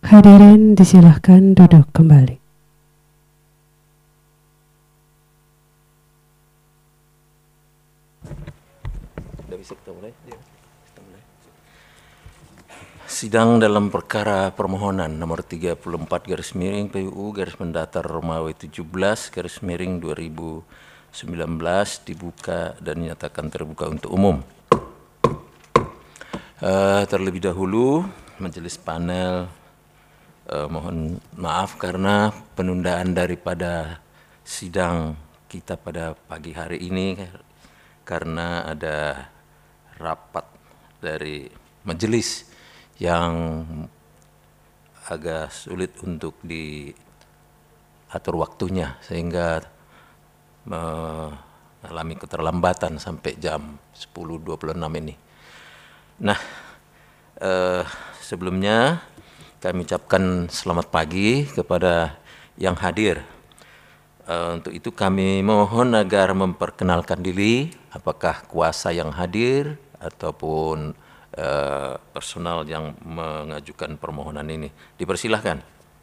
Hadirin disilahkan duduk kembali. Sidang dalam perkara permohonan nomor 34 garis miring PUU garis mendatar Romawi 17 garis miring 2019 dibuka dan dinyatakan terbuka untuk umum. Terlebih dahulu majelis panel mohon maaf karena penundaan daripada sidang kita pada pagi hari ini karena ada rapat dari majelis yang agak sulit untuk diatur waktunya sehingga mengalami keterlambatan sampai jam 10.26 ini. Nah, sebelumnya kami ucapkan selamat pagi kepada yang hadir. Untuk itu kami mohon agar memperkenalkan diri, apakah kuasa yang hadir ataupun personal yang mengajukan permohonan ini. Dipersilahkan.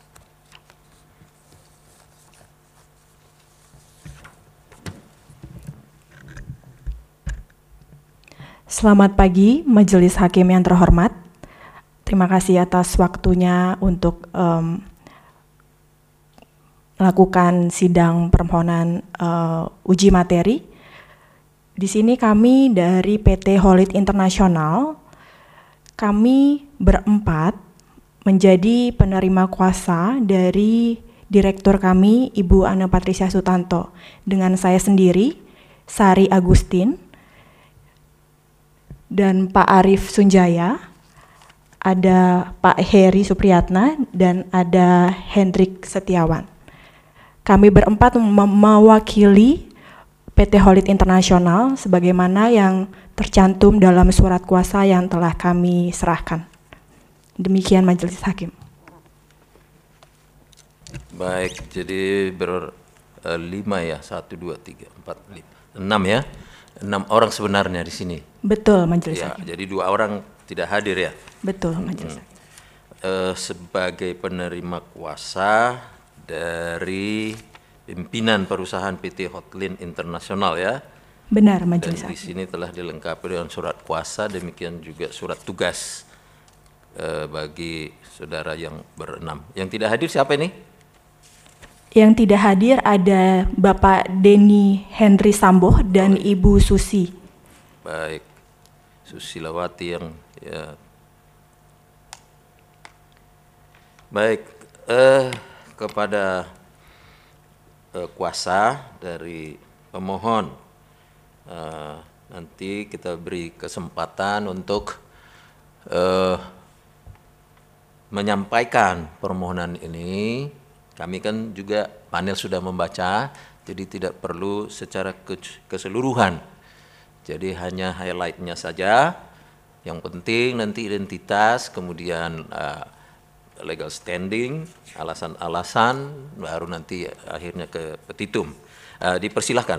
Selamat pagi, Majelis Hakim yang terhormat. Terima kasih atas waktunya untuk melakukan sidang permohonan uji materi. Di sini kami dari PT Holid Internasional, kami berempat menjadi penerima kuasa dari direktur kami, Ibu Ana Patricia Sutanto, dengan saya sendiri, Sari Agustin, dan Pak Arief Sunjaya, ada Pak Heri Supriyatna, dan ada Hendrik Setiawan. Kami berempat mewakili PT Holid Internasional sebagaimana yang tercantum dalam surat kuasa yang telah kami serahkan. Demikian Majelis Hakim. Baik, jadi berlima ya, 1, 2, 3, 4, 5, 6 ya. 6 orang sebenarnya di sini. Betul Majelis Ya, Hakim. jadi 2 orang tidak hadir ya. Betul Majelis Hakim. Sebagai penerima kuasa dari pimpinan perusahaan PT Holid Internasional ya. Benar Dan Majelis di Hakim. sini telah dilengkapi dengan surat kuasa, demikian juga surat tugas bagi saudara yang berenam. Yang tidak hadir siapa ini? Yang tidak hadir ada Bapak Denny Henry Samboh dan Ibu Susi. Baik, Susilawati yang ya. Baik, kepada kuasa dari pemohon, nanti kita beri kesempatan untuk menyampaikan permohonan ini. Kami kan juga panel sudah membaca, jadi tidak perlu secara keseluruhan. Jadi hanya highlight-nya saja. Yang penting nanti identitas, kemudian legal standing, alasan-alasan, baru nanti akhirnya ke petitum. Dipersilahkan.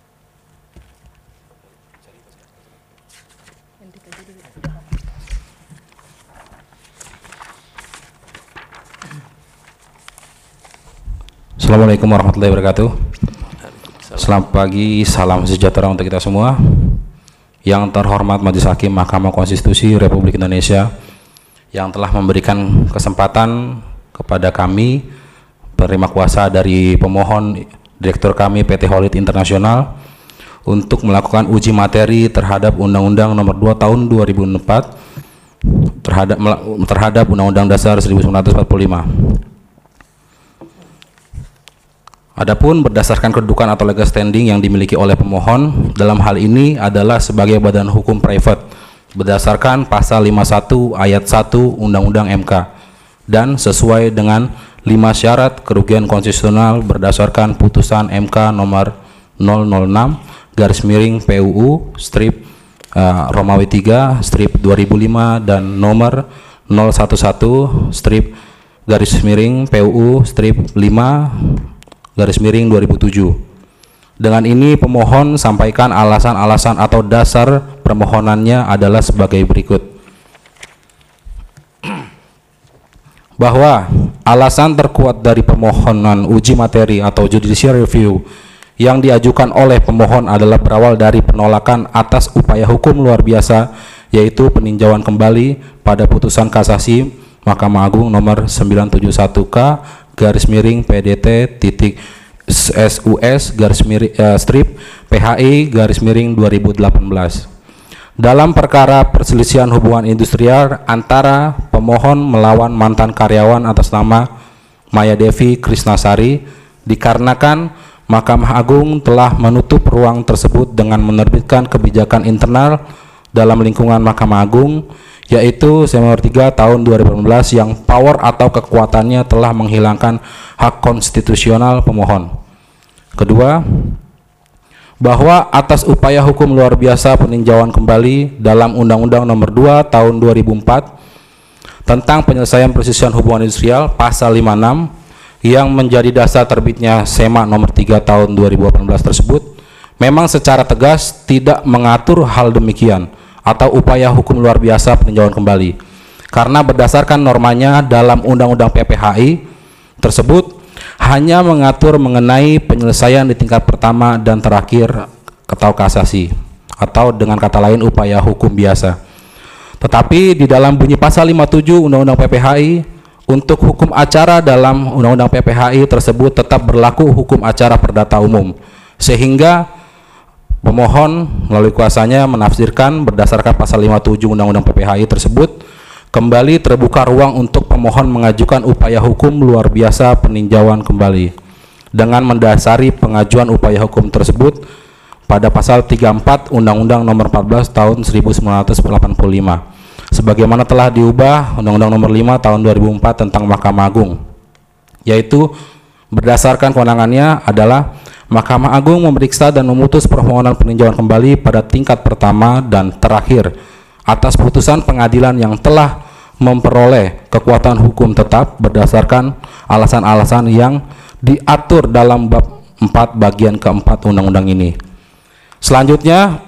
Assalamualaikum warahmatullahi wabarakatuh. Selamat pagi, salam sejahtera untuk kita semua. Yang terhormat Majelis Hakim Mahkamah Konstitusi Republik Indonesia yang telah memberikan kesempatan kepada kami penerima kuasa dari pemohon direktur kami PT Holid Internasional untuk melakukan uji materi terhadap Undang-Undang Nomor 2 Tahun 2004 terhadap Undang-Undang Dasar 1945. Adapun berdasarkan kedudukan atau legal standing yang dimiliki oleh pemohon dalam hal ini adalah sebagai badan hukum private berdasarkan pasal 51 ayat 1 Undang-Undang MK dan sesuai dengan 5 syarat kerugian konstitusional berdasarkan putusan MK nomor 006 garis miring PUU strip Romawi 3 strip 2005 dan nomor 011 strip garis miring PUU strip 5 garis miring 2007. Dengan ini pemohon sampaikan alasan-alasan atau dasar permohonannya adalah sebagai berikut. bahwa alasan terkuat dari permohonan uji materi atau judicial review yang diajukan oleh pemohon adalah berawal dari penolakan atas upaya hukum luar biasa, yaitu peninjauan kembali pada putusan kasasi Mahkamah Agung nomor 971K garis miring PDT titik SUS garis miring strip PHI garis miring 2018 dalam perkara perselisihan hubungan industrial antara pemohon melawan mantan karyawan atas nama Maya Devi Krisnasari, dikarenakan Mahkamah Agung telah menutup ruang tersebut dengan menerbitkan kebijakan internal dalam lingkungan Mahkamah Agung, yaitu Nomor 3 tahun 2018 yang power atau kekuatannya telah menghilangkan hak konstitusional pemohon. Kedua, bahwa atas upaya hukum luar biasa peninjauan kembali dalam Undang-Undang Nomor 2 tahun 2004 tentang penyelesaian perselisihan hubungan industrial pasal 56 yang menjadi dasar terbitnya SEMA Nomor 3 tahun 2018 tersebut memang secara tegas tidak mengatur hal demikian atau upaya hukum luar biasa peninjauan kembali, karena berdasarkan normanya dalam Undang-Undang PPHI tersebut hanya mengatur mengenai penyelesaian di tingkat pertama dan terakhir atau kasasi, atau dengan kata lain upaya hukum biasa. Tetapi di dalam bunyi pasal 57 Undang-Undang PPHI, untuk hukum acara dalam Undang-Undang PPHI tersebut tetap berlaku hukum acara perdata umum, sehingga pemohon melalui kuasanya menafsirkan berdasarkan pasal 57 Undang-Undang PPHI tersebut kembali terbuka ruang untuk pemohon mengajukan upaya hukum luar biasa peninjauan kembali dengan mendasari pengajuan upaya hukum tersebut pada pasal 34 Undang-Undang Nomor 14 tahun 1985 sebagaimana telah diubah Undang-Undang Nomor 5 tahun 2004 tentang Mahkamah Agung, yaitu berdasarkan kewenangannya adalah Mahkamah Agung memeriksa dan memutus permohonan peninjauan kembali pada tingkat pertama dan terakhir atas putusan pengadilan yang telah memperoleh kekuatan hukum tetap berdasarkan alasan-alasan yang diatur dalam bab 4 bagian keempat undang-undang ini. Selanjutnya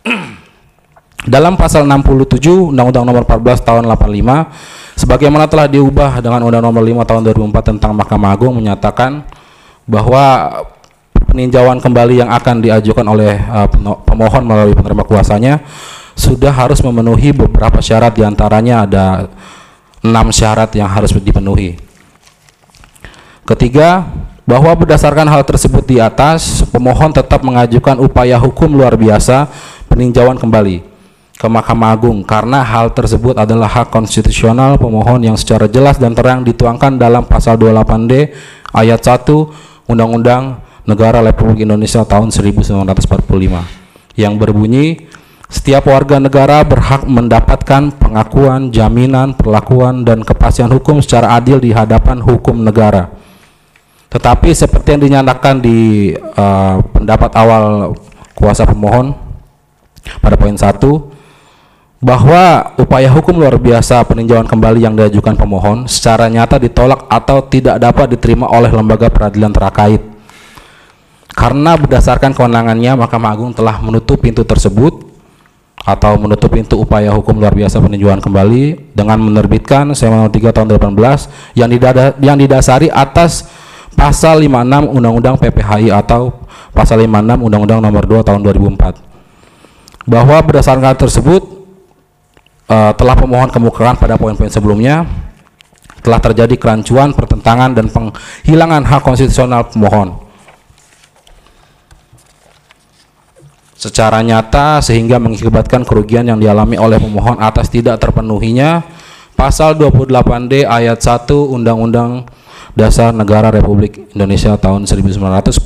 dalam pasal 67 Undang-Undang Nomor 14 tahun 85 sebagaimana telah diubah dengan Undang Nomor 5 tahun 2004 tentang Mahkamah Agung menyatakan bahwa peninjauan kembali yang akan diajukan oleh pemohon melalui penerima kuasanya sudah harus memenuhi beberapa syarat, diantaranya ada 6 syarat yang harus dipenuhi. Ketiga, bahwa berdasarkan hal tersebut di atas, pemohon tetap mengajukan upaya hukum luar biasa peninjauan kembali ke Mahkamah Agung karena hal tersebut adalah hak konstitusional pemohon yang secara jelas dan terang dituangkan dalam pasal 28D ayat 1 Undang-Undang Negara Republik Indonesia tahun 1945 yang berbunyi, setiap warga negara berhak mendapatkan pengakuan, jaminan, perlakuan, dan kepastian hukum secara adil di hadapan hukum negara. Tetapi seperti yang dinyatakan di pendapat awal kuasa pemohon pada poin 1, bahwa upaya hukum luar biasa peninjauan kembali yang diajukan pemohon secara nyata ditolak atau tidak dapat diterima oleh lembaga peradilan terkait. Karena berdasarkan kewenangannya, Mahkamah Agung telah menutup pintu tersebut atau menutup pintu upaya hukum luar biasa peninjauan kembali dengan menerbitkan SEMA Nomor 3 tahun 2018 yang didasari atas pasal 56 Undang-Undang PPHI atau pasal 56 Undang-Undang Nomor 2 tahun 2004. Bahwa berdasarkan hal tersebut telah pemohon kemukakan pada poin-poin sebelumnya telah terjadi kerancuan, pertentangan, dan penghilangan hak konstitusional pemohon secara nyata sehingga mengakibatkan kerugian yang dialami oleh pemohon atas tidak terpenuhinya pasal 28D ayat 1 Undang-Undang Dasar Negara Republik Indonesia tahun 1945.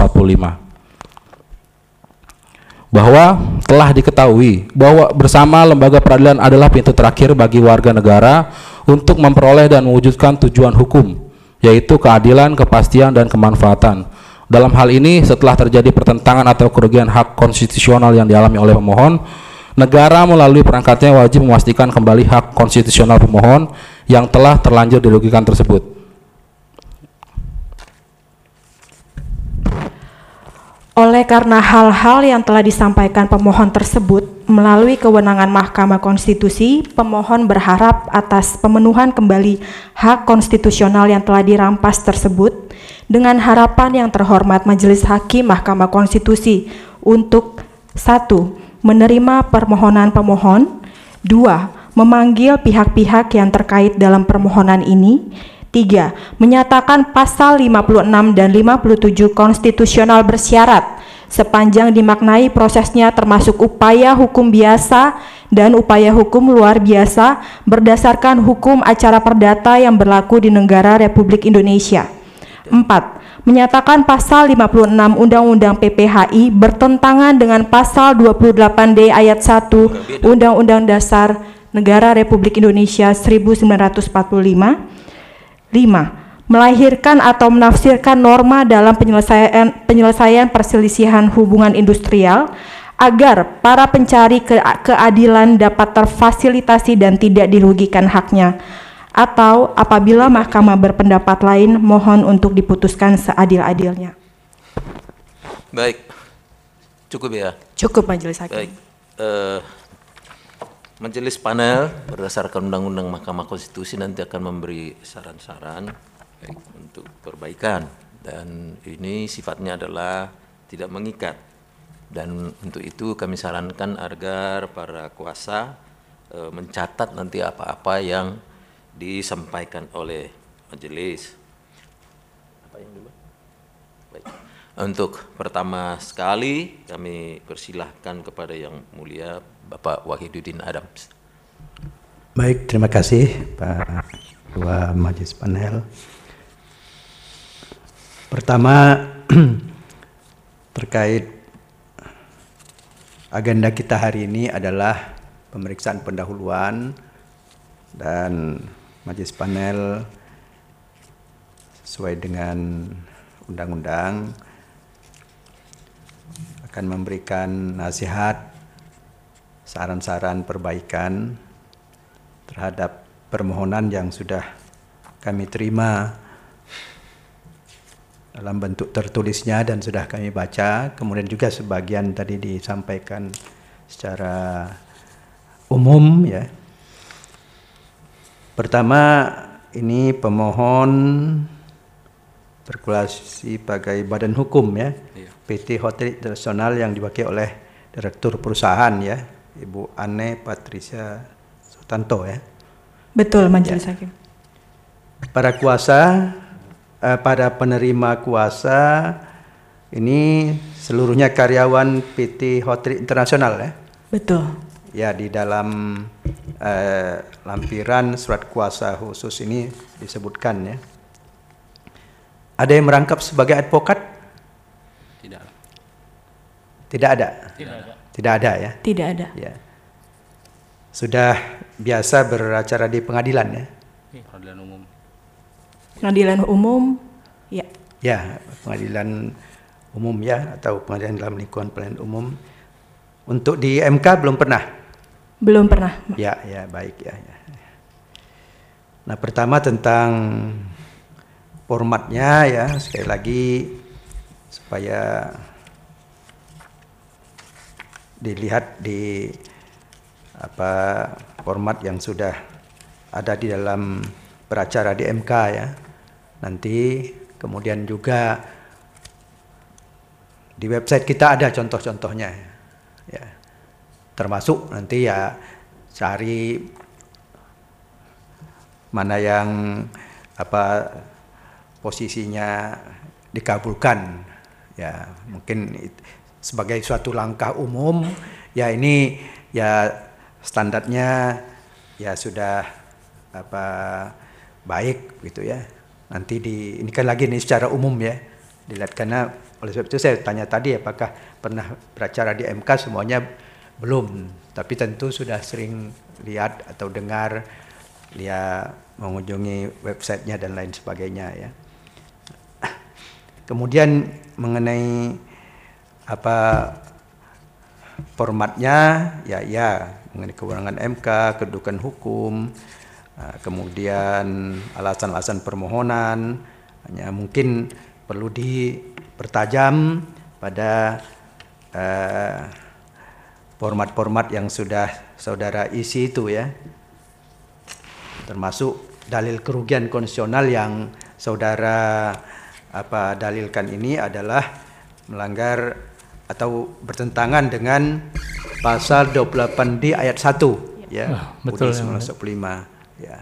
Bahwa telah diketahui bahwa bersama lembaga peradilan adalah pintu terakhir bagi warga negara untuk memperoleh dan mewujudkan tujuan hukum, yaitu keadilan, kepastian, dan kemanfaatan. Dalam hal ini, setelah terjadi pertentangan atau kerugian hak konstitusional yang dialami oleh pemohon, negara melalui perangkatnya wajib memastikan kembali hak konstitusional pemohon yang telah terlanjur dirugikan tersebut. Oleh karena hal-hal yang telah disampaikan pemohon tersebut, melalui kewenangan Mahkamah Konstitusi, pemohon berharap atas pemenuhan kembali hak konstitusional yang telah dirampas tersebut, dengan harapan yang terhormat Majelis Hakim Mahkamah Konstitusi untuk 1. Menerima permohonan pemohon, 2. Memanggil pihak-pihak yang terkait dalam permohonan ini, 3. Menyatakan pasal 56 dan 57 konstitusional bersyarat sepanjang dimaknai prosesnya termasuk upaya hukum biasa dan upaya hukum luar biasa berdasarkan hukum acara perdata yang berlaku di negara Republik Indonesia. 4. Menyatakan pasal 56 Undang-Undang PPHI bertentangan dengan pasal 28D ayat 1 Undang-Undang Dasar Negara Republik Indonesia 1945. 5. Melahirkan atau menafsirkan norma dalam penyelesaian perselisihan hubungan industrial agar para pencari keadilan dapat terfasilitasi dan tidak dirugikan haknya, atau apabila mahkamah berpendapat lain, mohon untuk diputuskan seadil-adilnya. Baik, cukup ya? Cukup Majelis Hakim. Baik, Majelis panel berdasarkan Undang-Undang Mahkamah Konstitusi nanti akan memberi saran-saran untuk perbaikan, dan ini sifatnya adalah tidak mengikat, dan untuk itu kami sarankan agar para kuasa mencatat nanti apa-apa yang disampaikan oleh majelis. Apa yang dulu? Baik. Untuk pertama sekali kami persilahkan kepada Yang Mulia Bapak Wahidudin Adams. Baik, terima kasih Pak Ketua Majelis Panel. Pertama, terkait agenda kita hari ini adalah pemeriksaan pendahuluan, dan Majelis Panel sesuai dengan undang-undang akan memberikan nasihat, saran-saran perbaikan terhadap permohonan yang sudah kami terima dalam bentuk tertulisnya dan sudah kami baca. Kemudian juga sebagian tadi disampaikan secara umum ya. Pertama, ini pemohon berkualifikasi sebagai badan hukum ya, PT Hotel Internasional yang diwakili oleh Direktur Perusahaan ya, Ibu Anne Patricia Sutanto ya. Betul Majelis Hakim. Para kuasa, para penerima kuasa ini seluruhnya karyawan PT Hotel Internasional ya. Betul. Ya, di dalam lampiran surat kuasa khusus ini disebutkan ya. Ada yang merangkap sebagai advokat? Tidak. Tidak ada. Tidak ada ya. Tidak ada. Ya. Sudah biasa beracara di pengadilan ya. Pengadilan umum. Pengadilan umum, ya. Ya, pengadilan umum ya, atau pengadilan dalam lingkungan pengadilan umum. Untuk di MK belum pernah. Belum pernah. Ya, ya, baik ya. Nah, pertama tentang formatnya ya, sekali lagi supaya dilihat di format yang sudah ada di dalam beracara di MK ya. Nanti kemudian juga di website kita ada contoh-contohnya ya. Termasuk nanti ya cari mana yang posisinya dikabulkan ya, mungkin sebagai suatu langkah umum ya. Ini ya standarnya ya sudah baik gitu ya. Nanti ini kan lagi nih secara umum ya dilihat, karena oleh sebab itu saya tanya tadi apakah pernah beracara di MK, semuanya belum, tapi tentu sudah sering lihat atau dengar ya, mengunjungi websitenya dan lain sebagainya ya. Kemudian mengenai formatnya ya mengenai kewenangan MK, kedudukan hukum, kemudian alasan-alasan permohonan, hanya mungkin perlu dipertajam pada format-format yang sudah saudara isi itu ya, termasuk dalil kerugian konstitusional yang saudara dalilkan ini adalah melanggar atau bertentangan dengan pasal 28D ayat 1 ya, betul, UUD 1945 ya.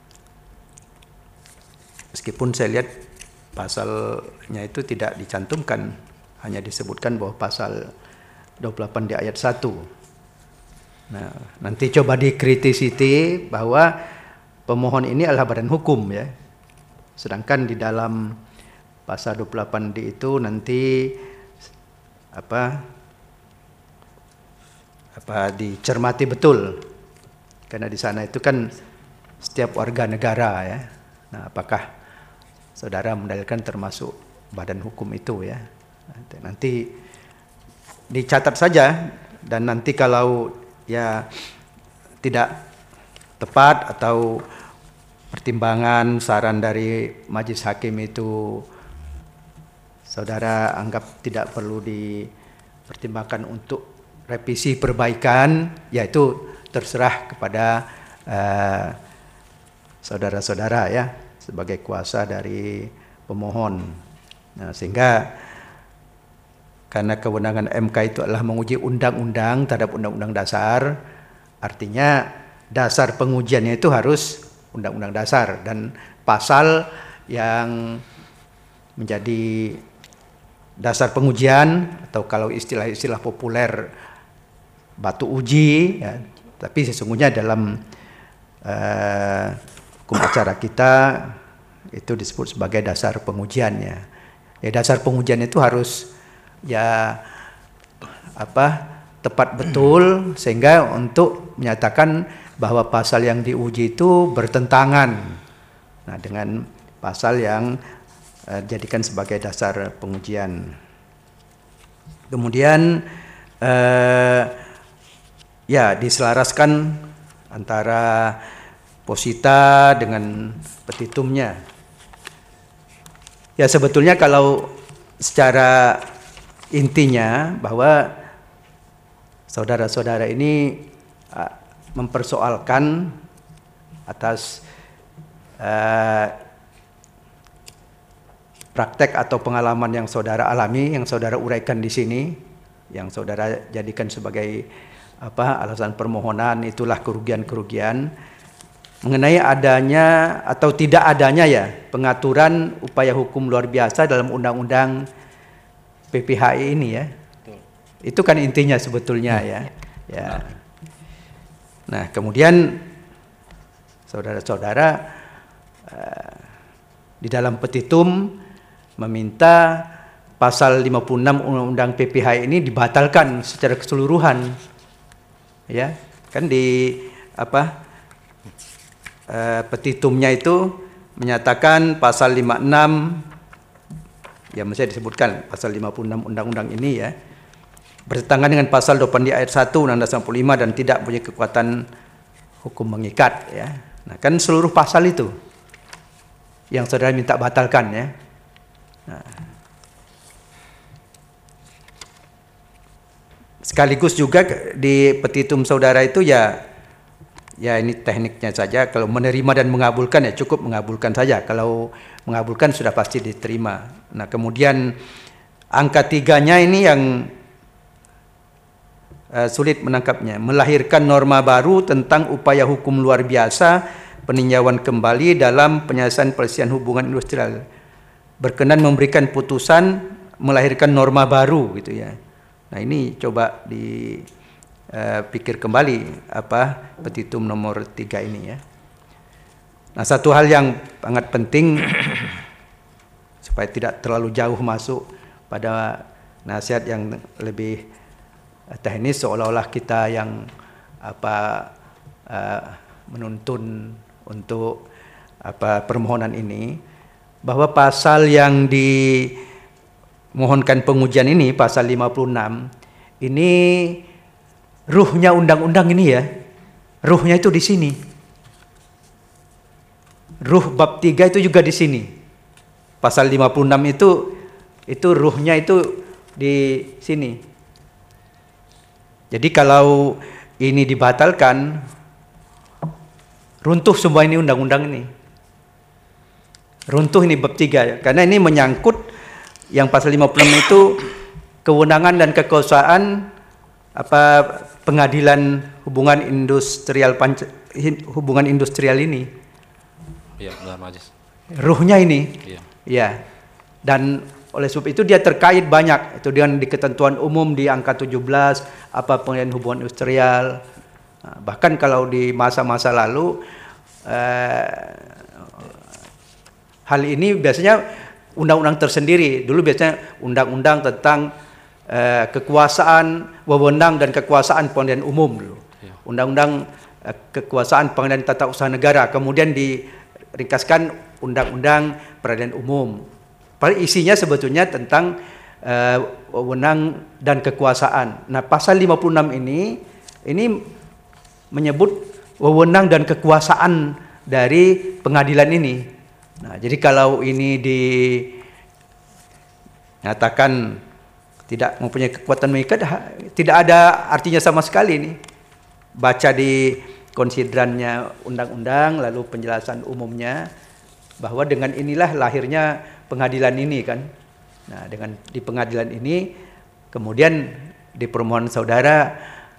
Meskipun saya lihat pasalnya itu tidak dicantumkan, hanya disebutkan bahwa pasal 28D ayat 1. Nah, nanti coba dikritisi bahwa pemohon ini adalah badan hukum ya. Sedangkan di dalam pasal 28D itu nanti dicermati betul, karena di sana itu kan setiap warga negara ya. Nah, apakah saudara mendalilkan termasuk badan hukum itu ya? Nanti dicatat saja, dan nanti kalau ya tidak tepat atau pertimbangan saran dari majelis hakim itu saudara anggap tidak perlu dipertimbangkan untuk revisi perbaikan, yaitu terserah kepada saudara-saudara ya sebagai kuasa dari pemohon. Nah, sehingga karena kewenangan MK itu adalah menguji undang-undang terhadap undang-undang dasar, artinya dasar pengujiannya itu harus undang-undang dasar, dan pasal yang menjadi dasar pengujian, atau kalau istilah-istilah populer batu uji ya, tapi sesungguhnya dalam hukum acara kita itu disebut sebagai dasar pengujiannya. Ya, dasar pengujian itu harus ya tepat betul, sehingga untuk menyatakan bahwa pasal yang diuji itu bertentangan dengan pasal yang dijadikan sebagai dasar pengujian. Kemudian ya diselaraskan antara posita dengan petitumnya. Ya, sebetulnya kalau secara intinya bahwa saudara-saudara ini mempersoalkan atas praktek atau pengalaman yang saudara alami, yang saudara uraikan di sini, yang saudara jadikan sebagai alasan permohonan, itulah kerugian-kerugian mengenai adanya atau tidak adanya ya pengaturan upaya hukum luar biasa dalam undang-undang PPHI ini ya. Itu kan intinya sebetulnya ya. Ya. Nah, kemudian saudara-saudara di dalam petitum meminta pasal 56 Undang-Undang PPHI ini dibatalkan secara keseluruhan. Ya, kan di petitumnya itu menyatakan pasal 56 ya, mesti disebutkan pasal 56 undang-undang ini ya, bertentangan dengan pasal 28 ayat 1 Undang-Undang 45 dan tidak punya kekuatan hukum mengikat ya. Nah, kan seluruh pasal itu yang saudara minta batalkan ya. Nah, sekaligus juga di petitum saudara itu ya ini tekniknya saja, kalau menerima dan mengabulkan ya cukup mengabulkan saja, kalau mengabulkan sudah pasti diterima. Nah, kemudian angka 3-nya ini yang sulit menangkapnya, melahirkan norma baru tentang upaya hukum luar biasa peninjauan kembali dalam penyelesaian hubungan industrial, berkenan memberikan putusan melahirkan norma baru gitu ya. Nah, ini coba dipikir kembali petitum nomor 3 ini ya. Nah, satu hal yang sangat penting supaya tidak terlalu jauh masuk pada nasihat yang lebih teknis, seolah-olah kita yang menuntun untuk permohonan ini, bahwa pasal yang dimohonkan pengujian ini, pasal 56 ini ruhnya undang-undang ini ya, ruhnya itu di sini. Ruh bab 3 itu juga di sini. Pasal 56 itu ruhnya itu di sini. Jadi kalau ini dibatalkan, runtuh semua ini undang-undang ini. Runtuh ini bab 3 ya. Karena ini menyangkut yang pasal 56 itu kewenangan dan kekuasaan pengadilan hubungan industrial ini. Iya, benar Majelis. Ruhnya ini. Iya. Ya. Dan oleh sebab itu dia terkait banyak itu dengan di ketentuan umum di angka 17 pengadilan hubungan industrial. Nah, bahkan kalau di masa-masa lalu hal ini biasanya undang-undang tersendiri. Dulu biasanya undang-undang tentang kekuasaan, wewenang dan kekuasaan pengadilan umum dulu. Undang-undang kekuasaan pengadilan tata usaha negara, kemudian diringkaskan undang-undang peradilan umum. Isinya sebetulnya tentang wewenang dan kekuasaan. Nah, pasal 56 ini menyebut wewenang dan kekuasaan dari pengadilan ini. Nah, jadi kalau ini dinyatakan tidak mempunyai kekuatan mengikat, tidak ada artinya sama sekali ini. Baca di konsiderannya undang-undang, lalu penjelasan umumnya, bahwa dengan inilah lahirnya pengadilan ini kan. Nah, dengan di pengadilan ini, kemudian di permohonan saudara,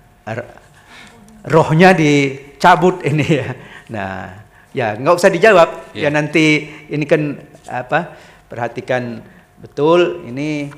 rohnya dicabut ini ya. Nah, ya nggak usah dijawab. Ya nanti ini kan perhatikan betul ini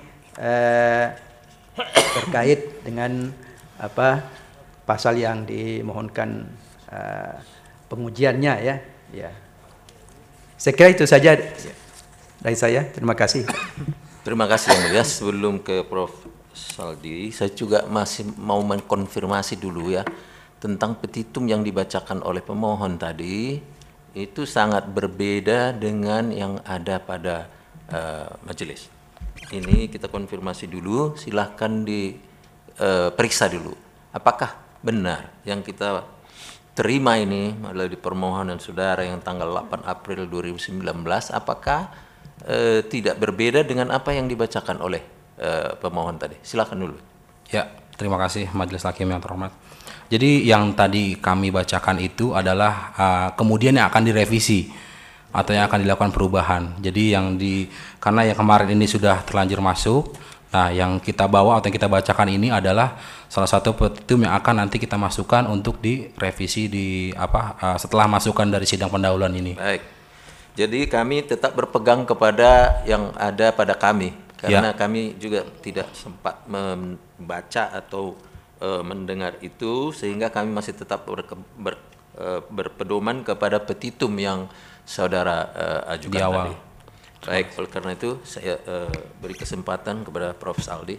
terkait dengan pasal yang dimohonkan pengujiannya ya. Ya. Saya kira itu saja dari saya. Terima kasih. Terima kasih Yang Mulia. Sebelum ke Prof. Saldi, saya juga masih mau mengkonfirmasi dulu ya tentang petitum yang dibacakan oleh pemohon tadi. Itu sangat berbeda dengan yang ada pada majelis. Ini kita konfirmasi dulu, silahkan diperiksa dulu. Apakah benar yang kita terima ini melalui permohonan saudara yang tanggal 8 April 2019, apakah tidak berbeda dengan apa yang dibacakan oleh pemohon tadi? Silahkan dulu. Ya, terima kasih Majelis Hakim yang terhormat. Jadi yang tadi kami bacakan itu adalah kemudian yang akan direvisi atau yang akan dilakukan perubahan. Jadi karena yang kemarin ini sudah terlanjur masuk, nah yang kita bawa atau yang kita bacakan ini adalah salah satu petitum yang akan nanti kita masukkan untuk direvisi setelah masukan dari sidang pendahuluan ini. Baik. Jadi kami tetap berpegang kepada yang ada pada kami, karena kami juga tidak sempat membaca atau mendengar itu, sehingga kami masih tetap berpedoman kepada petitum yang saudara ajukan di awal. tadi. Baik, oleh karena itu saya beri kesempatan kepada Prof. Saldi.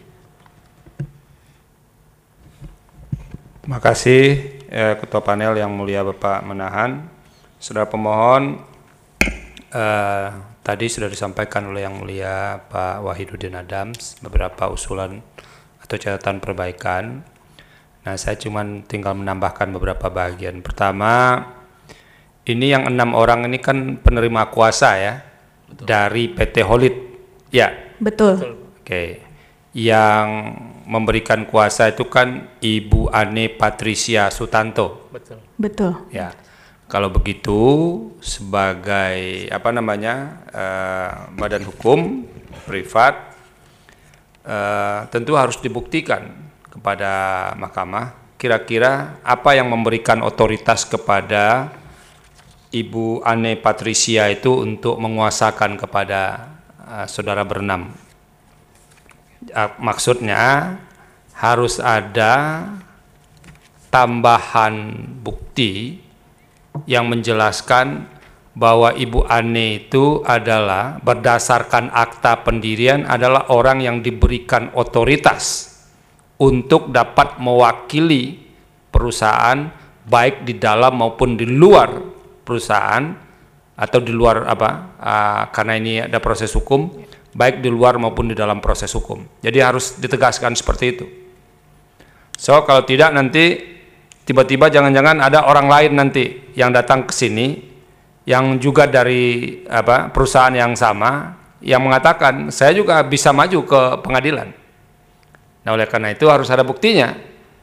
Terima kasih Ketua Panel yang mulia Bapak Menahan. Saudara pemohon, tadi sudah disampaikan oleh yang mulia Pak Wahidudin Adams beberapa usulan atau catatan perbaikan. Nah, saya cuma tinggal menambahkan beberapa bagian. Pertama, ini yang 6 orang ini kan penerima kuasa ya. Betul. Dari PT Holid, ya. Betul. Oke. Yang memberikan kuasa itu kan Ibu Ane Patricia Sutanto. Betul. Betul. Ya. Kalau begitu sebagai badan hukum privat tentu harus dibuktikan kepada mahkamah kira-kira apa yang memberikan otoritas kepada Ibu Ane Patricia itu untuk menguasakan kepada saudara berenam. Maksudnya harus ada tambahan bukti yang menjelaskan bahwa Ibu Ane itu adalah berdasarkan akta pendirian adalah orang yang diberikan otoritas untuk dapat mewakili perusahaan baik di dalam maupun di luar perusahaan atau di luar karena ini ada proses hukum, baik di luar maupun di dalam proses hukum. Jadi harus ditegaskan seperti itu. So kalau tidak nanti tiba-tiba jangan-jangan ada orang lain nanti yang datang ke sini yang juga dari perusahaan yang sama yang mengatakan saya juga bisa maju ke pengadilan. Nah, oleh karena itu harus ada buktinya.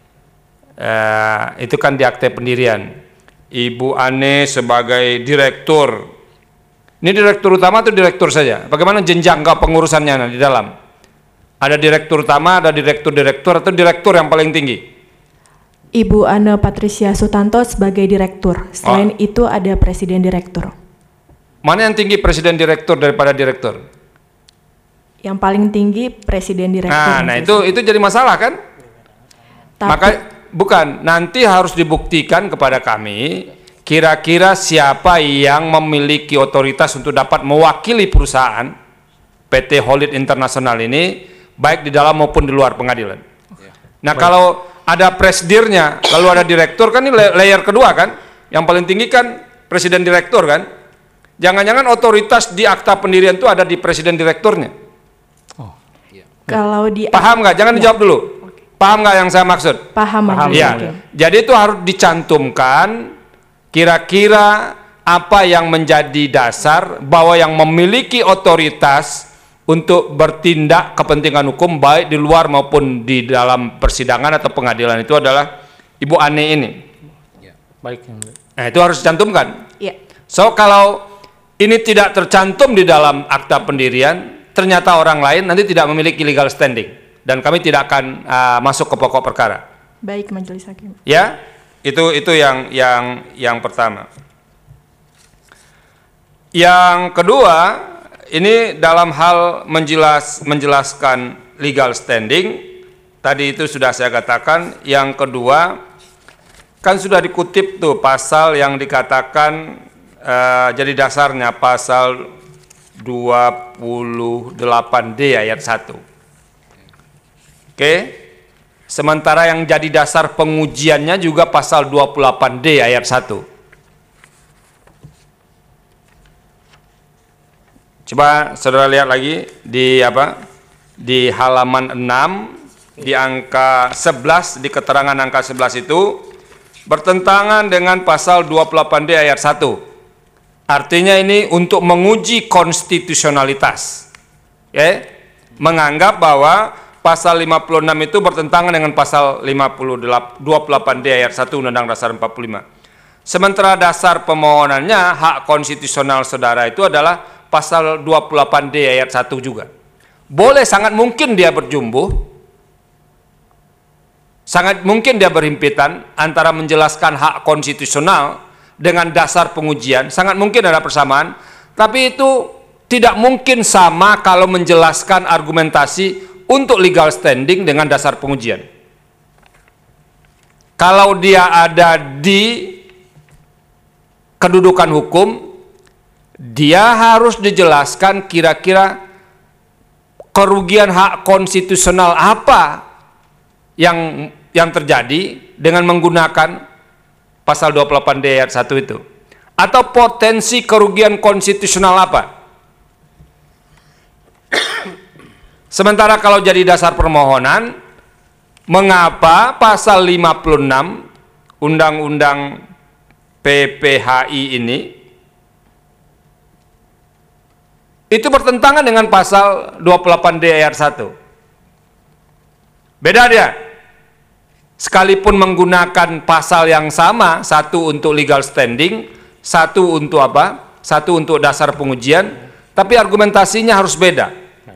Itu kan di akte pendirian. Ibu Ane sebagai direktur. Ini direktur utama atau direktur saja? Bagaimana jenjang kepengurusannya di dalam? Ada direktur utama, ada direktur-direktur, atau direktur yang paling tinggi? Ibu Ane Patricia Sutanto sebagai direktur. Selain itu ada presiden direktur. Mana yang tinggi, presiden direktur daripada direktur? Yang paling tinggi presiden direktur. Nah itu jadi masalah kan? Maka bukan, nanti harus dibuktikan kepada kami kira-kira siapa yang memiliki otoritas untuk dapat mewakili perusahaan PT Holid International ini baik di dalam maupun di luar pengadilan. Nah, kalau ada presidirnya, lalu ada direktur, kan ini layer kedua kan? Yang paling tinggi kan presiden direktur kan? Jangan-jangan otoritas di akta pendirian itu ada di presiden direkturnya. Kalau di Paham nggak? Jangan dijawab dulu. Paham nggak yang saya maksud? Paham. Ya. Jadi itu harus dicantumkan kira-kira apa yang menjadi dasar bahwa yang memiliki otoritas untuk bertindak kepentingan hukum baik di luar maupun di dalam persidangan atau pengadilan itu adalah Ibu Ane ini. Baik. Nah, itu harus dicantumkan. Iya. So, kalau ini tidak tercantum di dalam akta pendirian, ternyata orang lain nanti tidak memiliki legal standing dan kami tidak akan masuk ke pokok perkara. Baik, Majelis Hakim. Ya, itu yang pertama. Yang kedua, ini dalam hal menjelaskan legal standing, tadi itu sudah saya katakan. Yang kedua, kan sudah dikutip tuh pasal yang dikatakan jadi dasarnya pasal 28D ayat 1. Oke. Sementara yang jadi dasar pengujiannya juga pasal 28D ayat 1. Coba saudara lihat lagi di di halaman 6 di angka 11, di keterangan angka 11 itu bertentangan dengan pasal 28D ayat 1. Artinya ini untuk menguji konstitusionalitas. Menganggap bahwa pasal 56 itu bertentangan dengan pasal 28D ayat 1 Undang-Undang Dasar 45. Sementara dasar pemohonannya hak konstitusional saudara itu adalah pasal 28D ayat 1 juga. Boleh, sangat mungkin dia berjumbuh, sangat mungkin dia berhimpitan antara menjelaskan hak konstitusional dengan dasar pengujian, sangat mungkin ada persamaan, tapi itu tidak mungkin sama kalau menjelaskan argumentasi untuk legal standing dengan dasar pengujian. Kalau dia ada di kedudukan hukum, dia harus dijelaskan kira-kira kerugian hak konstitusional apa yang terjadi dengan menggunakan pasal 28D ayat 1 itu, atau potensi kerugian konstitusional apa. Sementara kalau jadi dasar permohonan, mengapa pasal 56 Undang-Undang PPHI ini itu bertentangan dengan pasal 28D ayat 1. Beda dia. Sekalipun menggunakan pasal yang sama, satu untuk legal standing, satu untuk apa? Satu untuk dasar pengujian, tapi argumentasinya harus beda.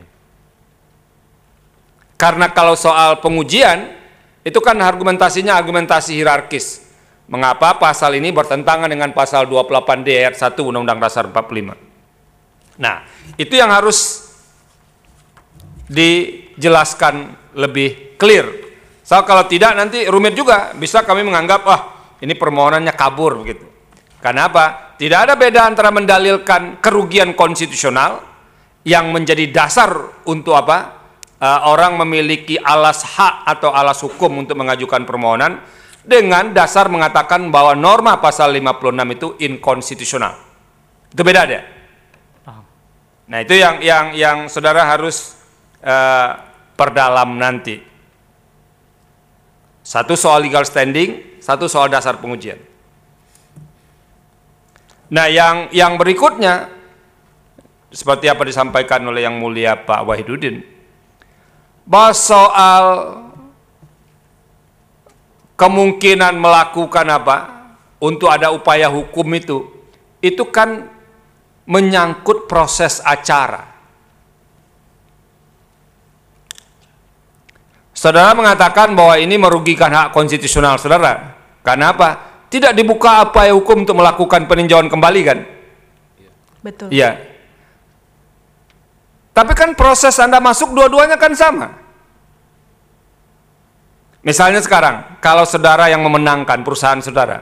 Karena kalau soal pengujian, itu kan argumentasinya argumentasi hierarkis. Mengapa pasal ini bertentangan dengan pasal 28D ayat 1 Undang-Undang Dasar 45. Nah, itu yang harus dijelaskan lebih clear. So, kalau tidak nanti rumit juga, bisa kami menganggap ini permohonannya kabur begitu. Karena apa? Tidak ada beda antara mendalilkan kerugian konstitusional yang menjadi dasar untuk orang memiliki alas hak atau alas hukum untuk mengajukan permohonan dengan dasar mengatakan bahwa norma pasal 56 itu inkonstitusional. Itu beda deh. Nah, itu yang saudara harus perdalam nanti. Satu soal legal standing, satu soal dasar pengujian. Nah, yang berikutnya seperti apa disampaikan oleh Yang Mulia Pak Wahidudin, bahwa soal kemungkinan melakukan apa untuk ada upaya hukum itu kan menyangkut proses acara. Saudara mengatakan bahwa ini merugikan hak konstitusional saudara. Karena apa? Tidak dibuka upaya hukum untuk melakukan peninjauan kembali kan? Betul. Iya. Tapi kan proses Anda masuk dua-duanya kan sama. Misalnya sekarang, kalau saudara yang memenangkan perusahaan saudara,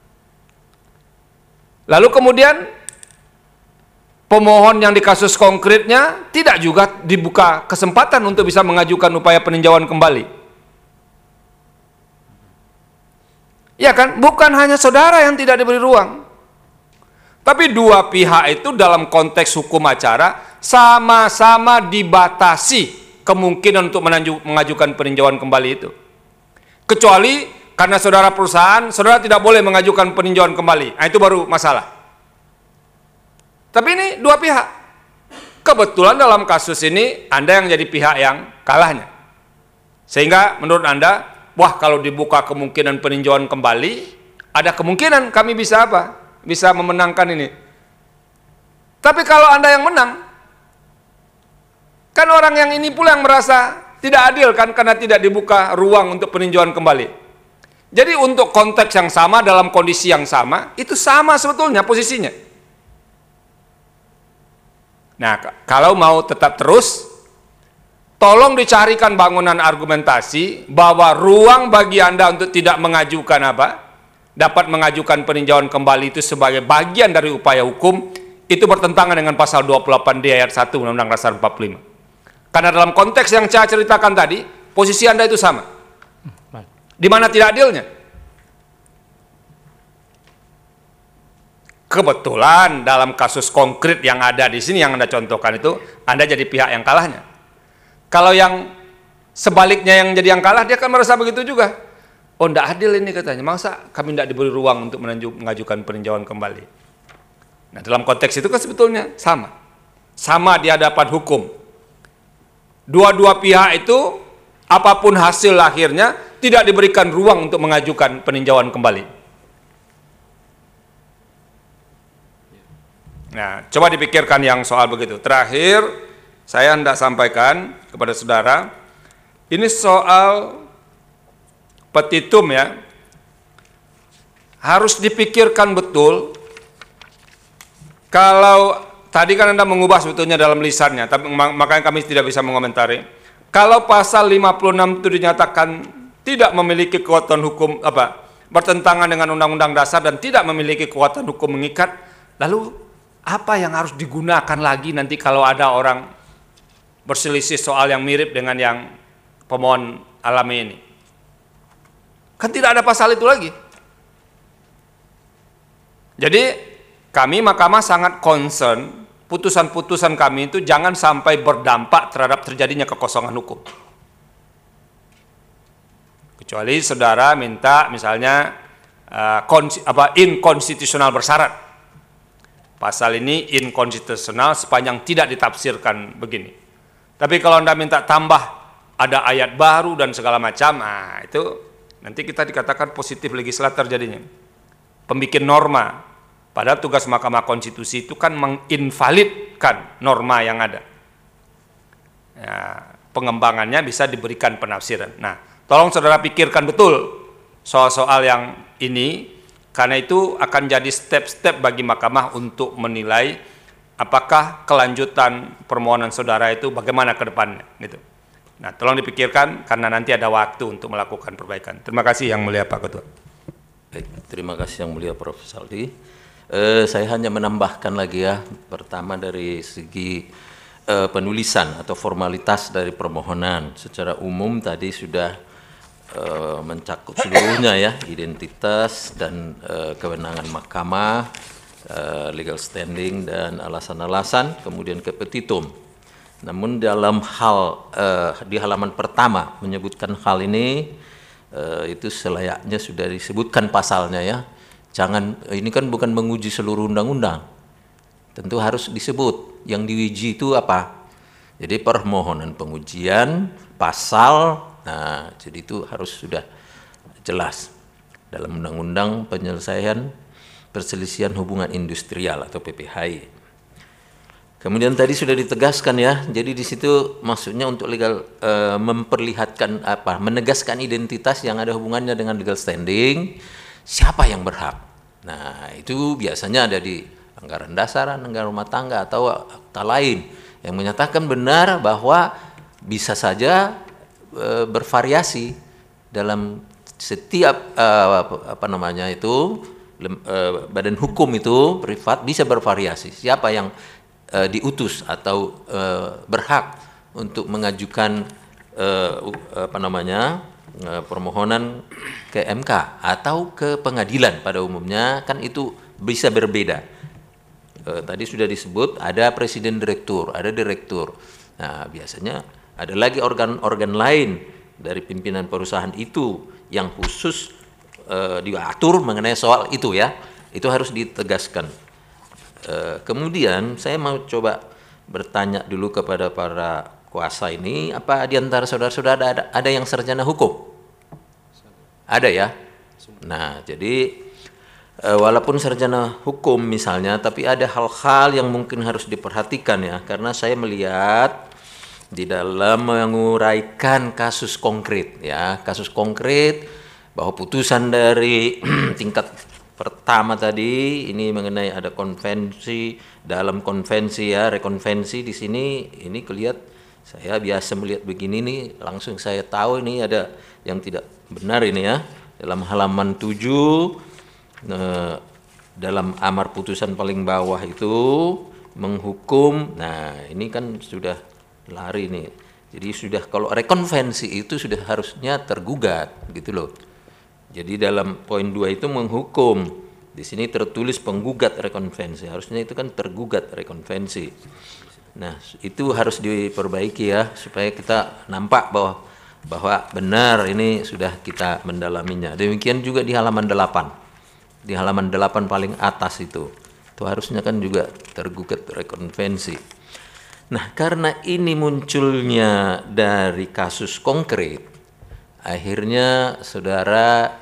lalu kemudian pemohon yang di kasus konkretnya tidak juga dibuka kesempatan untuk bisa mengajukan upaya peninjauan kembali. Ya kan, bukan hanya saudara yang tidak diberi ruang. Tapi dua pihak itu dalam konteks hukum acara sama-sama dibatasi kemungkinan untuk mengajukan peninjauan kembali itu. Kecuali karena saudara perusahaan, saudara tidak boleh mengajukan peninjauan kembali. Nah, itu baru masalah. Tapi ini dua pihak. Kebetulan dalam kasus ini Anda yang jadi pihak yang kalahnya. Sehingga menurut Anda, wah kalau dibuka kemungkinan peninjauan kembali, ada kemungkinan kami bisa apa? Bisa memenangkan ini. Tapi kalau Anda yang menang, kan orang yang ini pula yang merasa tidak adil kan karena tidak dibuka ruang untuk peninjauan kembali. Jadi untuk konteks yang sama dalam kondisi yang sama, itu sama sebetulnya posisinya. Nah, kalau mau tetap terus, tolong dicarikan bangunan argumentasi bahwa ruang bagi Anda untuk tidak mengajukan apa? Dapat mengajukan peninjauan kembali itu sebagai bagian dari upaya hukum, itu bertentangan dengan pasal 28D ayat 1 Undang-Undang Dasar 45. Karena dalam konteks yang saya ceritakan tadi, posisi Anda itu sama. Di mana tidak adilnya? Kebetulan dalam kasus konkret yang ada di sini yang Anda contohkan itu, Anda jadi pihak yang kalahnya. Kalau yang sebaliknya yang jadi yang kalah, dia akan merasa begitu juga. Oh, tidak adil ini katanya. Masa kami tidak diberi ruang untuk mengajukan peninjauan kembali? Nah, dalam konteks itu kan sebetulnya sama. Sama di hadapan hukum. Dua-dua pihak itu, apapun hasil akhirnya, tidak diberikan ruang untuk mengajukan peninjauan kembali. Nah, coba dipikirkan yang soal begitu. Terakhir, saya hendak sampaikan kepada saudara, ini soal petitum ya, harus dipikirkan betul. Kalau tadi kan Anda mengubah sebetulnya dalam lisannya, tapi makanya kami tidak bisa mengomentari. Kalau pasal 56 itu dinyatakan tidak memiliki kekuatan hukum bertentangan dengan Undang-Undang Dasar dan tidak memiliki kekuatan hukum mengikat, lalu apa yang harus digunakan lagi nanti kalau ada orang berselisih soal yang mirip dengan yang pemohon alami ini? Kan tidak ada pasal itu lagi. Jadi kami Mahkamah sangat concern putusan-putusan kami itu jangan sampai berdampak terhadap terjadinya kekosongan hukum. Kecuali saudara minta misalnya inkonstitusional bersyarat. Pasal ini inkonstitusional sepanjang tidak ditafsirkan begini. Tapi kalau Anda minta tambah ada ayat baru dan segala macam, nah itu nanti kita dikatakan positif legislator jadinya. Pembikin norma. Padahal tugas Mahkamah Konstitusi itu kan menginvalidkan norma yang ada. Ya, pengembangannya bisa diberikan penafsiran. Nah, tolong saudara pikirkan betul soal-soal yang ini, karena itu akan jadi step-step bagi Mahkamah untuk menilai apakah kelanjutan permohonan saudara itu bagaimana ke depannya. Gitu. Nah, tolong dipikirkan karena nanti ada waktu untuk melakukan perbaikan. Terima kasih Yang Mulia Pak Ketua. Baik, terima kasih Yang Mulia Prof. Saldi. Saya hanya menambahkan lagi ya, pertama dari segi penulisan atau formalitas dari permohonan. Secara umum tadi sudah mencakup seluruhnya ya, identitas dan kewenangan mahkamah, legal standing dan alasan-alasan, kemudian ke petitum. Namun dalam hal di halaman pertama menyebutkan hal ini, itu selayaknya sudah disebutkan pasalnya ya. Jangan, ini kan bukan menguji seluruh undang-undang. Tentu harus disebut yang diuji itu apa. Jadi permohonan pengujian pasal, nah jadi itu harus sudah jelas dalam Undang-Undang Penyelesaian Perselisihan Hubungan Industrial atau PPHI. Kemudian tadi sudah ditegaskan ya, jadi di situ maksudnya untuk legal memperlihatkan menegaskan identitas yang ada hubungannya dengan legal standing, siapa yang berhak. Nah itu biasanya ada di anggaran dasar, anggaran rumah tangga atau akta lain yang menyatakan benar bahwa bisa saja bervariasi dalam setiap badan hukum itu privat bisa bervariasi siapa yang diutus atau berhak untuk mengajukan permohonan ke MK atau ke pengadilan. Pada umumnya kan itu bisa berbeda. Tadi sudah disebut ada presiden direktur, ada direktur. Nah, biasanya ada lagi organ-organ lain dari pimpinan perusahaan itu yang khusus diatur mengenai soal itu ya. Itu harus ditegaskan. Kemudian saya mau coba bertanya dulu kepada para kuasa ini, apa di antara saudara-saudara ada yang sarjana hukum? Ada ya? Nah, jadi walaupun sarjana hukum misalnya, tapi ada hal-hal yang mungkin harus diperhatikan ya, karena saya melihat di dalam menguraikan kasus konkret ya, kasus konkret bahwa putusan dari tingkat pertama tadi ini mengenai ada konvensi, dalam konvensi ya, rekonvensi di sini ini kelihatan saya biasa melihat begini nih langsung saya tahu ini ada yang tidak benar ini ya. Dalam halaman 7 dalam amar putusan paling bawah itu menghukum, nah ini kan sudah lari nih, jadi sudah kalau rekonvensi itu sudah harusnya tergugat gitu loh. Jadi dalam poin 2 itu menghukum, di sini tertulis penggugat rekonvensi, harusnya itu kan tergugat rekonvensi. Nah itu harus diperbaiki ya supaya kita nampak bahwa benar ini sudah kita mendalaminya. Demikian juga di halaman 8. Di halaman 8 paling atas itu harusnya kan juga tergugat rekonvensi. Nah karena ini munculnya dari kasus konkret, akhirnya saudara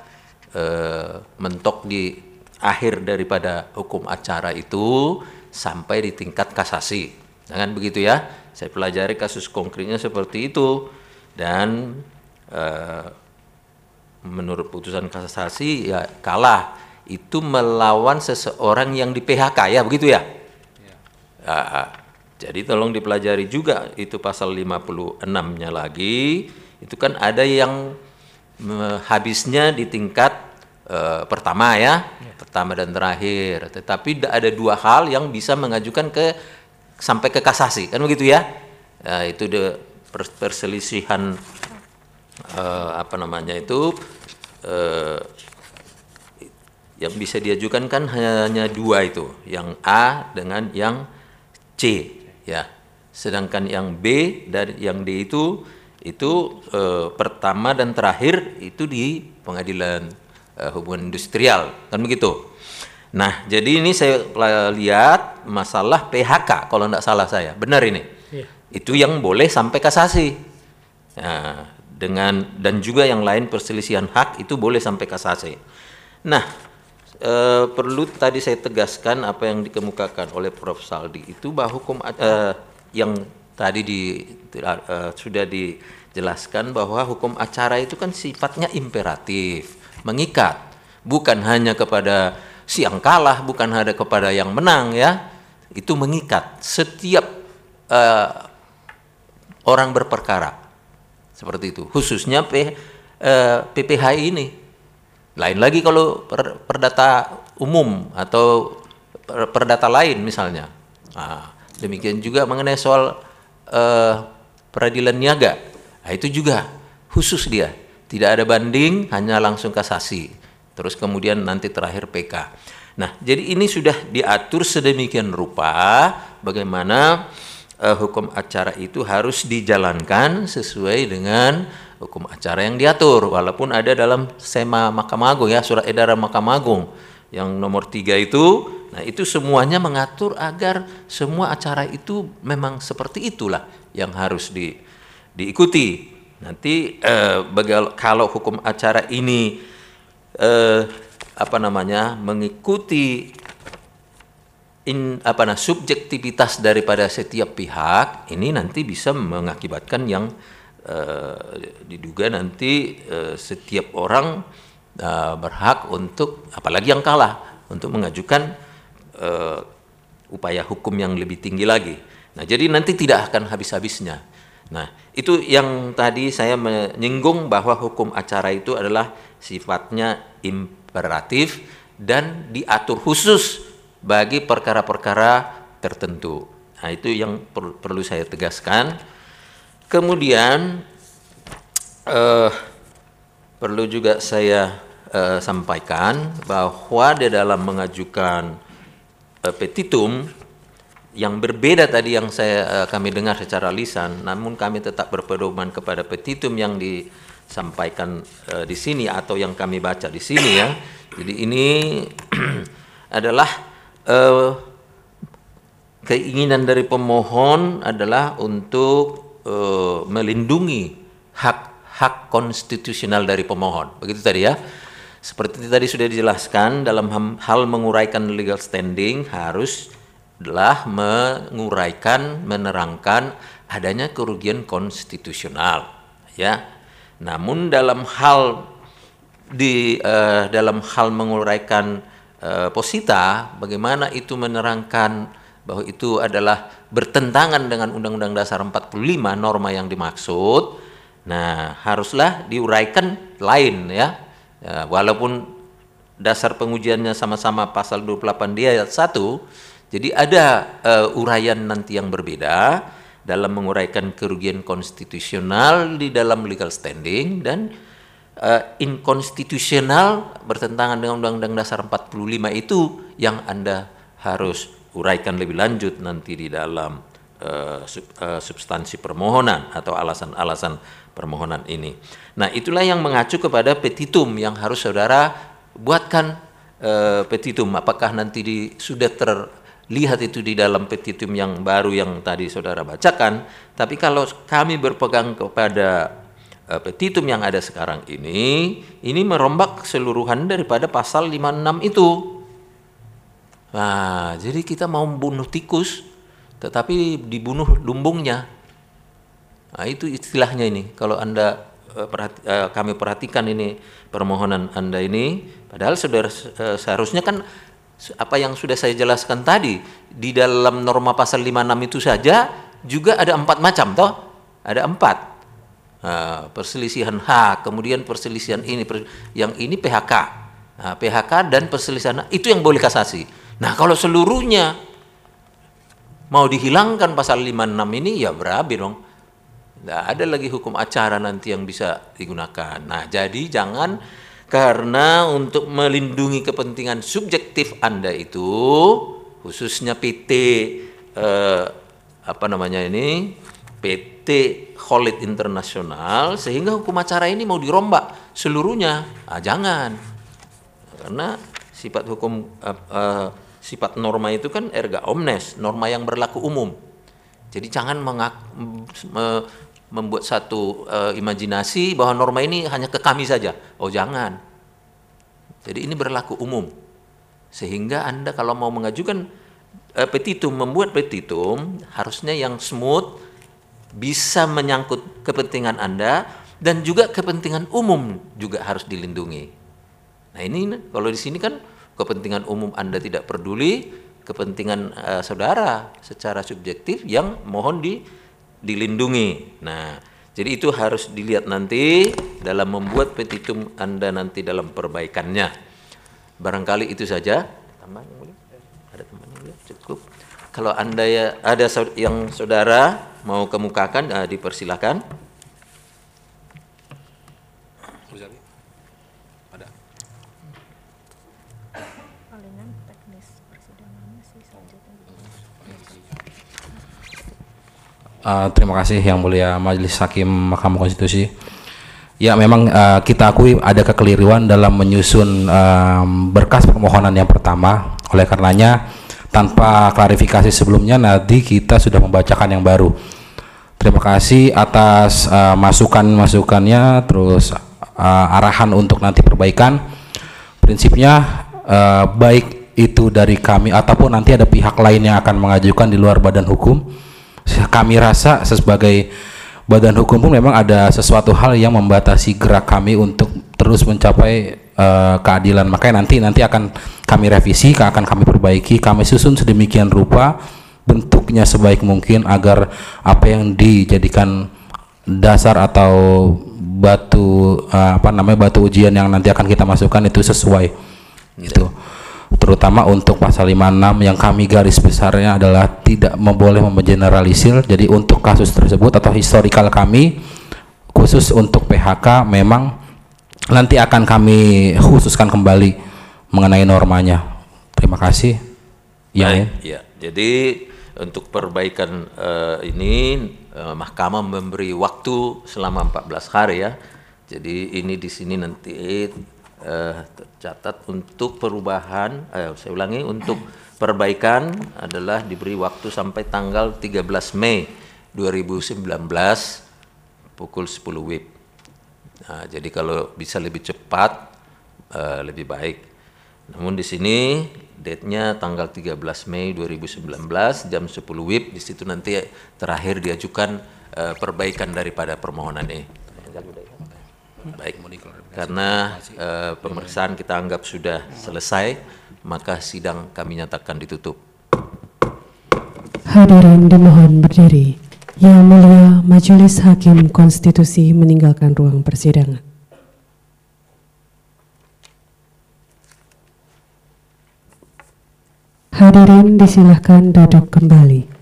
mentok di akhir daripada hukum acara itu sampai di tingkat kasasi. Jangan begitu ya, saya pelajari kasus konkretnya seperti itu dan menurut putusan kasasi ya kalah. Itu melawan seseorang yang di PHK ya begitu ya. Jadi tolong dipelajari juga itu pasal 56-nya lagi, itu kan ada yang habisnya di tingkat pertama ya, pertama dan terakhir. Tetapi ada 2 hal yang bisa mengajukan sampai ke kasasi kan begitu ya. Itu perselisihan yang bisa diajukan kan hanya 2 itu, yang A dengan yang C ya. Sedangkan yang B dan yang D itu pertama dan terakhir itu di pengadilan hubungan industrial kan begitu. Nah jadi ini saya lihat masalah PHK kalau tidak salah saya, benar ini itu yang boleh sampai kasasi. Nah, dan juga yang lain perselisihan hak itu boleh sampai kasasi. Nah perlu tadi saya tegaskan apa yang dikemukakan oleh Prof. Saldi itu bahwa hukum yang tadi sudah dijelaskan bahwa hukum acara itu kan sifatnya imperatif, mengikat, bukan hanya kepada si yang kalah, bukan hanya kepada yang menang ya, itu mengikat setiap orang berperkara seperti itu, khususnya PPHI ini. Lain lagi kalau perdata umum atau perdata lain misalnya. Nah, demikian juga mengenai soal peradilan niaga. Nah, itu juga khusus dia. Tidak ada banding, hanya langsung kasasi. Terus kemudian nanti terakhir PK. Nah, jadi ini sudah diatur sedemikian rupa bagaimana hukum acara itu harus dijalankan sesuai dengan hukum acara yang diatur, walaupun ada dalam SEMA Mahkamah Agung ya, surat edaran Mahkamah Agung yang nomor 3 itu Nah, itu semuanya mengatur agar semua acara itu memang seperti itulah yang harus diikuti. Nanti kalau hukum acara ini mengikuti subjektivitas daripada setiap pihak, ini nanti bisa mengakibatkan yang diduga nanti setiap orang berhak untuk, apalagi yang kalah, untuk mengajukan upaya hukum yang lebih tinggi lagi. Nah, jadi nanti tidak akan habis-habisnya. Nah, itu yang tadi saya menyinggung bahwa hukum acara itu adalah sifatnya imperatif dan diatur khusus bagi perkara-perkara tertentu. Nah, itu yang perlu saya tegaskan. Kemudian perlu juga saya sampaikan bahwa di dalam mengajukan petitum yang berbeda tadi yang kami dengar secara lisan, namun kami tetap berpedoman kepada petitum yang disampaikan di sini atau yang kami baca di sini ya. Jadi ini adalah keinginan dari pemohon adalah untuk melindungi hak konstitusional dari pemohon. Begitu tadi ya. Seperti tadi sudah dijelaskan, dalam hal menguraikan legal standing haruslah menguraikan, menerangkan adanya kerugian konstitusional, ya. Namun dalam hal menguraikan posita, bagaimana itu menerangkan bahwa itu adalah bertentangan dengan Undang-Undang Dasar 45 norma yang dimaksud. Nah, haruslah diuraikan lain ya. Walaupun dasar pengujiannya sama-sama pasal 28 di ayat 1, jadi ada uraian nanti yang berbeda dalam menguraikan kerugian konstitusional di dalam legal standing dan inkonstitusional bertentangan dengan Undang-Undang Dasar 45 itu yang Anda harus uraikan lebih lanjut nanti di dalam substansi permohonan atau alasan-alasan permohonan ini. Nah, itulah yang mengacu kepada petitum yang harus saudara buatkan petitum. Apakah nanti sudah terlihat itu di dalam petitum yang baru yang tadi saudara bacakan, tapi kalau kami berpegang kepada petitum yang ada sekarang ini merombak keseluruhan daripada pasal 56 itu. Nah, jadi kita mau membunuh tikus, tetapi dibunuh lumbungnya. Nah, itu istilahnya ini. Kalau Anda kami perhatikan ini permohonan Anda ini, padahal saudara seharusnya kan apa yang sudah saya jelaskan tadi di dalam norma pasal 56 itu saja juga ada 4 macam, toh? Ada 4. Perselisihan hak, kemudian perselisihan yang ini PHK. Nah, PHK dan perselisihan hak, itu yang boleh kasasi. Nah, kalau seluruhnya mau dihilangkan pasal 56 ini, ya berabe dong. Tidak ada lagi hukum acara nanti yang bisa digunakan. Nah, jadi jangan karena untuk melindungi kepentingan subjektif Anda itu, khususnya PT PT Khalid Internasional, sehingga hukum acara ini mau dirombak seluruhnya. Nah, jangan. Karena sifat hukum sifat norma itu kan erga omnes, norma yang berlaku umum. Jadi jangan membuat satu imajinasi bahwa norma ini hanya ke kami saja. Oh, jangan. Jadi ini berlaku umum. Sehingga Anda kalau mau mengajukan petitum, membuat petitum, harusnya yang smooth, bisa menyangkut kepentingan Anda dan juga kepentingan umum juga harus dilindungi. Nah, ini kalau di sini kan kepentingan umum Anda tidak peduli, kepentingan saudara secara subjektif yang mohon dilindungi. Nah, jadi itu harus dilihat nanti dalam membuat petitum Anda nanti dalam perbaikannya. Barangkali itu saja. Tambah yang boleh? Ada teman yang boleh? Cukup. Kalau Anda ada yang saudara mau kemukakan, dipersilakan. Terima kasih Yang Mulia Majelis Hakim Mahkamah Konstitusi. Ya, memang kita akui ada kekeliruan dalam menyusun berkas permohonan yang pertama Oleh karenanya, tanpa klarifikasi sebelumnya, nanti kita sudah membacakan yang baru. Terima kasih atas masukan-masukannya, terus arahan untuk nanti perbaikan. Prinsipnya baik itu dari kami ataupun nanti ada pihak lain yang akan mengajukan di luar badan hukum, kami rasa sebagai badan hukum pun memang ada sesuatu hal yang membatasi gerak kami untuk terus mencapai keadilan. Makanya nanti akan kami revisi, akan kami perbaiki, kami susun sedemikian rupa bentuknya sebaik mungkin agar apa yang dijadikan dasar atau batu batu ujian yang nanti akan kita masukkan itu sesuai. Itu terutama untuk pasal 56 yang kami garis besarnya adalah tidak boleh mengeneralisir. Jadi untuk kasus tersebut atau historikal kami khusus untuk PHK memang nanti akan kami khususkan kembali mengenai normanya. Terima kasih. Ya. Jadi untuk perbaikan ini Mahkamah memberi waktu selama 14 hari ya. Jadi ini di sini nanti tercatat untuk perubahan, saya ulangi, untuk perbaikan adalah diberi waktu sampai tanggal 13 Mei 2019 pukul 10 WIB. Nah, jadi kalau bisa lebih cepat lebih baik. Namun di sini date-nya tanggal 13 Mei 2019 jam 10 WIB, di situ nanti terakhir diajukan perbaikan daripada permohonan ini. Baik, karena pemeriksaan kita anggap sudah selesai, maka sidang kami nyatakan ditutup. Hadirin dimohon berdiri. Yang Mulia Majelis Hakim Konstitusi meninggalkan ruang persidangan. Hadirin disilahkan duduk kembali.